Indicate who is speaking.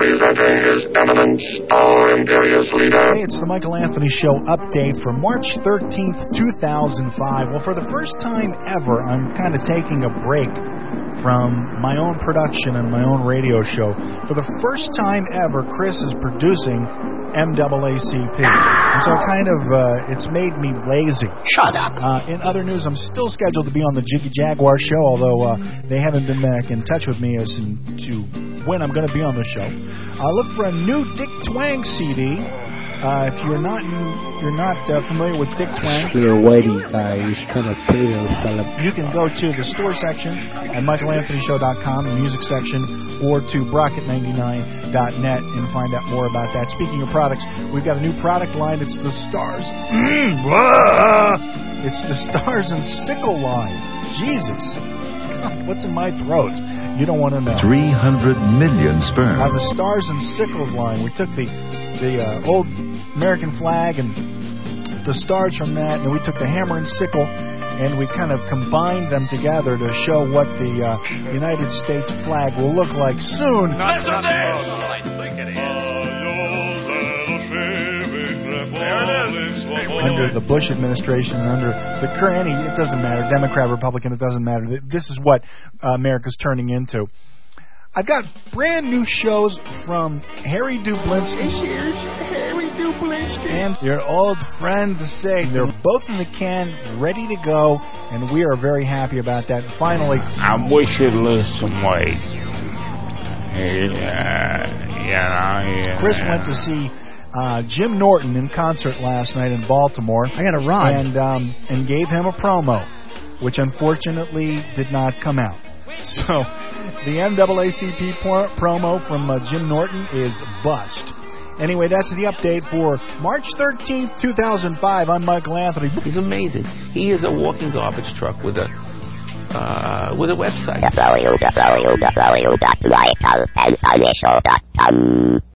Speaker 1: Presenting His Eminence, our Imperious Leader.
Speaker 2: Hey, it's the Michael Anthony Show update for March 13th, 2005. Well, for the first time ever, I'm kind of taking a break from my own production and my own radio show. For the first time ever, Chris is producing MAACP. And so it's made me lazy.
Speaker 3: Shut up.
Speaker 2: In other news, I'm still scheduled to be on the Jiggy Jaguar show, although they haven't been back in touch with me as to when I'm going to be on the show. Look for a new Dick Twang CD. If you're not familiar with Dick Twang,
Speaker 3: little whitey guy, he's kind of pretty little fella.
Speaker 2: You can go to the store section at michaelanthonyshow.com, the music section, or to brockett99.net and find out more about that. Speaking of products, we've got a new product line. It's the Stars. It's the Stars and Sickle line. Jesus. God, what's in my throat? You don't want to know.
Speaker 4: 300 million sperm.
Speaker 2: The Stars and Sickles line. We took the old American flag and the stars from that, and we took the hammer and sickle, and we kind of combined them together to show what the United States flag will look like soon.
Speaker 5: Listen to this! I think it is.
Speaker 2: Under the Bush administration, under the current, it doesn't matter, Democrat, Republican, it doesn't matter. This is what America's turning into. I've got brand new shows from Harry Dublinsky and your old friend Sig. They're both in the can, ready to go, and we are very happy about that. Finally,
Speaker 6: I wish you'd lose some weight.
Speaker 2: Chris went to see Jim Norton in concert last night in Baltimore.
Speaker 3: I got a ride.
Speaker 2: And gave him a promo, which unfortunately did not come out. So the NAACP promo from Jim Norton is bust. Anyway, that's the update for March 13th, 2005. I'm Michael Anthony.
Speaker 7: He's amazing. He is a walking garbage truck with a website.
Speaker 8: www.michaelanthonyshow.com